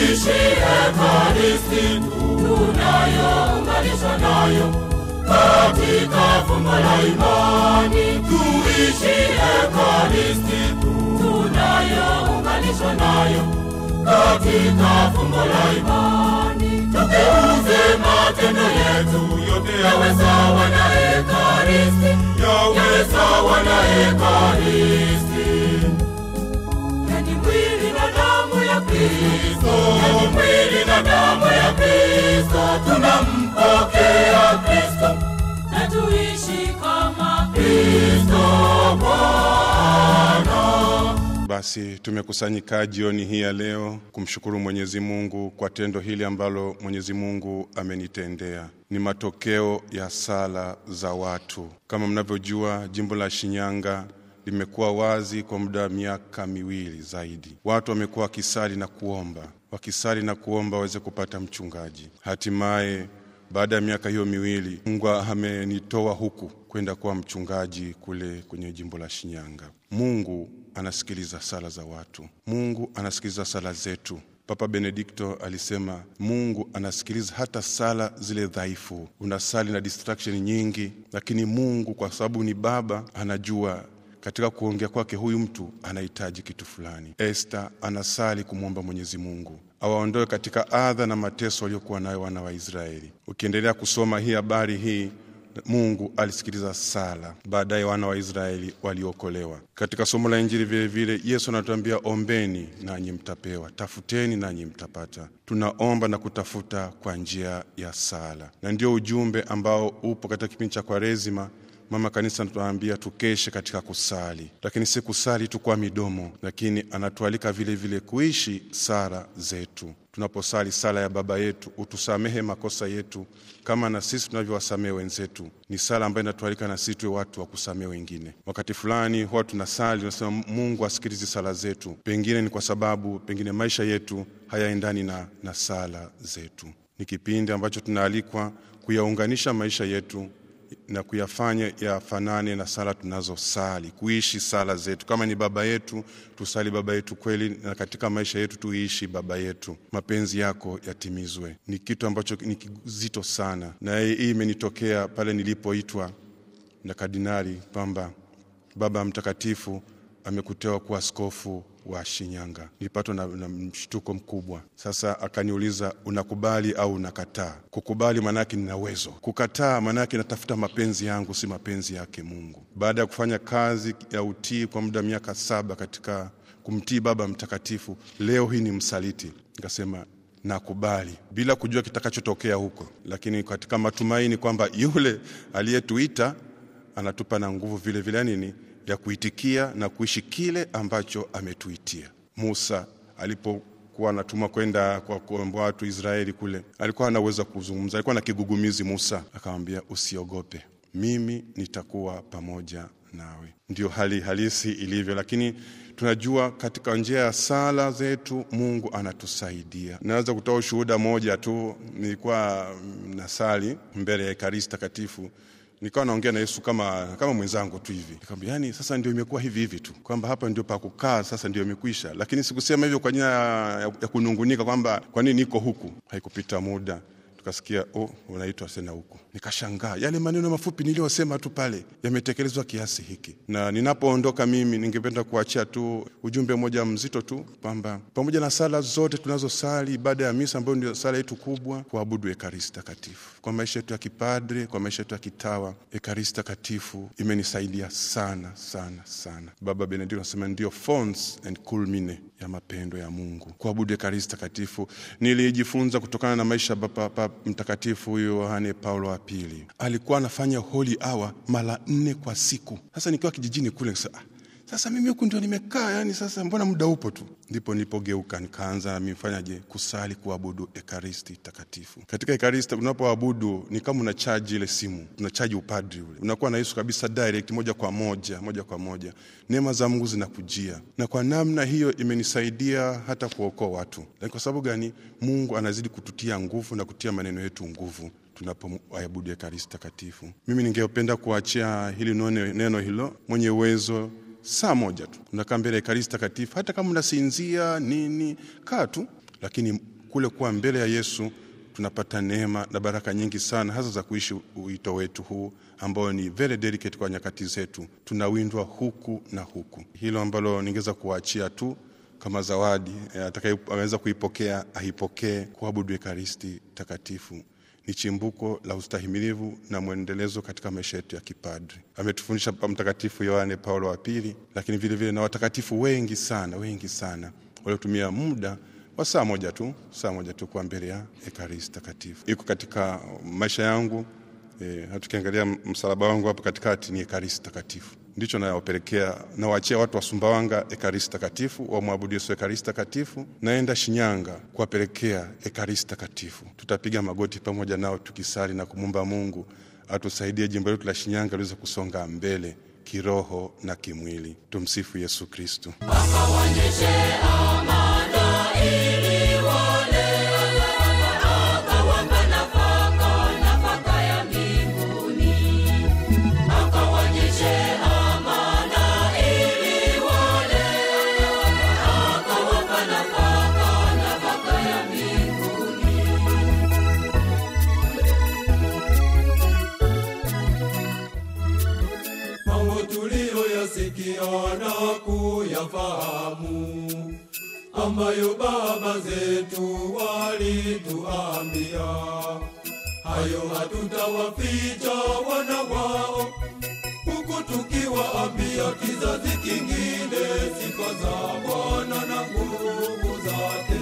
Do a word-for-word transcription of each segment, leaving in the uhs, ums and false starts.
tuishi Ekaristi tunayounganishwa nayo katika fumbo la imani. Tuishi Ekaristi tunayounganishwa nayo katika fumbo la imani. Tugeuze matendo yetu yote yawe sawa na Ekaristi, yawe sawa na Ekaristi. Yani mwili na damu ya Kristo, yani mwili na damu ya Kristo, tunampokea Kristo na tuishi kama Kristo Bwana. Basi tumekusanyika jioni hii ya leo kumshukuru Mwenyezi Mungu kwa tendo hili ambalo Mwenyezi Mungu amenitendea. Ni matokeo ya sala za watu. Kama mnavyojua, jimbo la Shinyanga limekuwa wazi kwa muda wa miaka miwili zaidi. Watu wamekuwa wakisali na kuomba, wakisali na kuomba waweze kupata mchungaji. Hatimaye baada ya miaka hiyo miwili, Mungu amenitoa huku kwenda kuwa mchungaji kule kwenye jimbo la Shinyanga. Mungu anasikiliza sala za watu. Mungu anasikiliza sala zetu. Papa Benedikto alisema Mungu anasikiliza hata sala zile dhaifu. Unasali na distraction nyingi, lakini Mungu kwa sababu ni Baba anajua katika kuongea kwake huyu mtu anahitaji kitu fulani. Esther anasali kumwomba Mwenyezi Mungu awaondoe katika adha na mateso waliokuwa nayo wana wa Israeli. Ukiendelea kusoma hii habari hii, Mungu alisikiliza sala. Baadaye wana wa Israeli waliokolewa. Katika somo la Injili vile vile Yesu anatuambia ombeni nanyi mtapewa, tafuteni nanyi mtapata. Tunaomba na kutafuta kwa njia ya sala. Na ndio ujumbe ambao upo katika kipindi cha Kwaresima. Mama Kanisa anatuambia tukeshe katika kusali. Lakini si kusali tu kwa midomo, lakini anatualika vile vile kuishi sala zetu. Tunaposali sala ya Baba yetu, utusamehe makosa yetu kama na sisi tunavyowasamehe wenzetu. Ni sala ambayo inatualika na sisi tuwe watu wa kusamehe wengine. Wakati fulani huwa tunasali tunasema Mungu asikilize sala zetu. Pengine ni kwa sababu pengine maisha yetu hayaendani na na sala zetu. Ni kipindi ambacho tunaalikwa kuyaunganisha maisha yetu na kuyafanya yafanane na sala tunazosali, kuishi sala zetu. Kama ni Baba yetu, tusali Baba yetu kweli, na katika maisha yetu tuishi Baba yetu. Mapenzi yako yatimizwe. Ni kitu ambacho ni kizito sana. Na hii imenitokea pale nilipoitwa na kardinali kwamba Baba Mtakatifu amekutewa kuwa askofu wa Shinyanga. Nilipatwa na, na mshtuko mkubwa. Sasa akaniuliza unakubali au unakataa? Kukubali maana yake nina uwezo. Kukataa maana yake natafuta mapenzi yangu si mapenzi yake Mungu. Baada ya kufanya kazi ya utii kwa muda miaka saba katika kumtii Baba Mtakatifu, leo hii ni msaliti. Nikasema nakubali bila kujua kitakachotokea huko, lakini katika matumaini kwamba yule aliyetuita anatupa na nguvu vile vile nini ya kuitikia na kuishi kile ambacho ametuitia. Musa alipokuwa anatumwa kwenda kwa kuomba watu Israeli kule, alikuwa anaweza kuzungumza, alikuwa na kigugumizi. Musa akamwambia usiogope, mimi nitakuwa pamoja nawe. Ndio hali halisi ilivyo, lakini tunajua katika njia ya sala zetu Mungu anatusaidia. Naweza kutoa ushuhuda moja tu. Nilikuwa nasali mbele ya Ekaristi Takatifu, nikawa naongea na Yesu kama kama mwenzangu tu hivi. Nikamwambia yani sasa ndio imekuwa hivi hivi tu, kwamba hapa ndio pa kukaa sasa ndio imekwisha. Lakini sikusema hivyo kwa nia ya, ya kunungunika kwamba kwa nini niko huku. Haikupita muda tukasikia oh unaitwa tena huku. Nikashangaa yale maneno mafupi niliyosema tu pale yametekelezwa kiasi hiki. Na ninapoondoka mimi ningependa kuachia tu ujumbe mmoja mzito tu kwamba pamoja na sala zote tunazosali, ibada ya misa ambayo ndio sala yetu kubwa, kuabudu Ekaristi Takatifu. Kwa maisha yetu ya kipadre, kwa maisha yetu ya kitawa, Ekaristi Takatifu imenisaidia sana sana sana. Baba Benedikto anasema ndio fons and culmine ya mapendo ya Mungu. Kuabudu Ekaristi Takatifu nilijifunza kutokana na maisha Baba Mtakatifu huyo Yohane Paulo wa pili. Alikuwa anafanya holy hour mara nne kwa siku. Sasa nikiwa kijijini kule sasa sasa mimi huko ndio nimekaa, yani sasa mbona muda upo tu. Ndipo nilipogeuka nikaanza na mimi fanyaje kusali kuabudu Ekaristi Takatifu. Katika Ekaristi unapoabudu ni kama una charge ile simu, una charge upadri ule. Unakuwa na Yesu kabisa direct, moja kwa moja, moja kwa moja. Neema za Mungu zinakujia. Na kwa namna hiyo imenisaidia hata kuokoa watu. Na kwa sababu gani? Mungu anazidi kututia nguvu na kutia maneno yetu nguvu tunapoabudu Ekaristi Takatifu. Mimi ningependa kuachia hili neno, neno hilo mwenye uwezo saa moja tu. Unakaa mbele ya Ekaristi Takatifu, hata kama unasinzia nini, kaa tu, lakini kule kuwa mbele ya Yesu tunapata neema na baraka nyingi sana, hasa za kuishi wito wetu huu ambao ni very delicate kwa nyakati zetu. Tunawindwa huku na huku. Hilo ambalo ningeweza kuachia tu kama zawadi, atakayeweza kuipokea aipokee. Kuabudu Ekaristi takatifu ni chimbuko la ustahimilivu na muendelezo katika maisha yetu ya kipadri. Ametufundisha Mtakatifu Yohane Paulo wa pili, lakini vile vile na watakatifu wengi sana, wengi sana waliotumia muda wa saa moja tu, saa moja tu kwa mbele ya Ekaristi takatifu. Iko katika maisha yangu, eh, hatukiangalia msalaba wangu hapa katikati ni Ekaristi takatifu. Ndicho nawapelekea, nawaachia watu wa Sumbawanga Ekaristi takatifu, wa muabudu Yesu Ekaristi takatifu. Naenda Shinyanga kuwapelekea Ekaristi takatifu. Tutapiga magoti pamoja nao tukisali na kumomba Mungu atusaidie jimbo letu la Shinyanga liweze kusonga mbele kiroho na kimwili. Tumsifu Yesu Kristo. Akawaonyeshe amana ili wale, akawapa nafaka, nafaka ya mbinguni. Akawaonyeshe amana ili wale, akawapa nafaka, nafaka ya mbinguni. Mambo tuliyoyasikia na kuyafahamu, ambayo baba zetu walituambia, hayo hatutawaficha wana wao, huku tukiwaambia kizazi kingine sifa za Bwana na nguvu zake.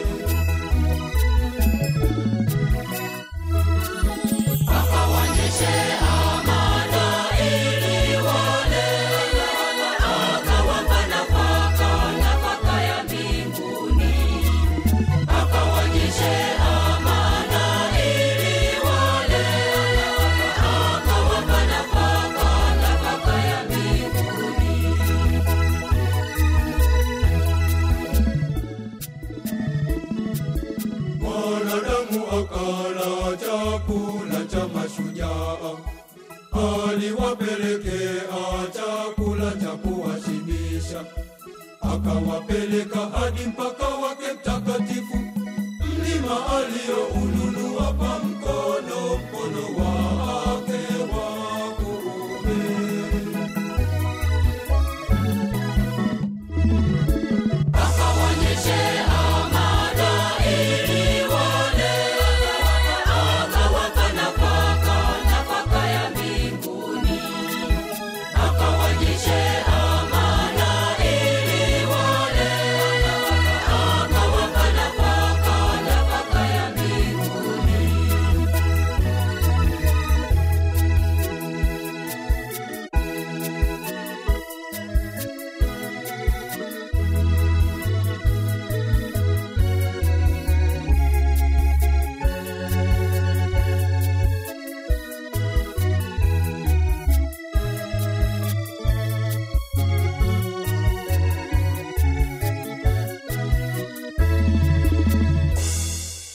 Akawaonyeshe amana ili wale, akawapa nafaka, nafaka ya mbinguni. Akawaonyeshe amana ili wale, akawapa nafaka, nafaka ya mbinguni. Mwanadamu akala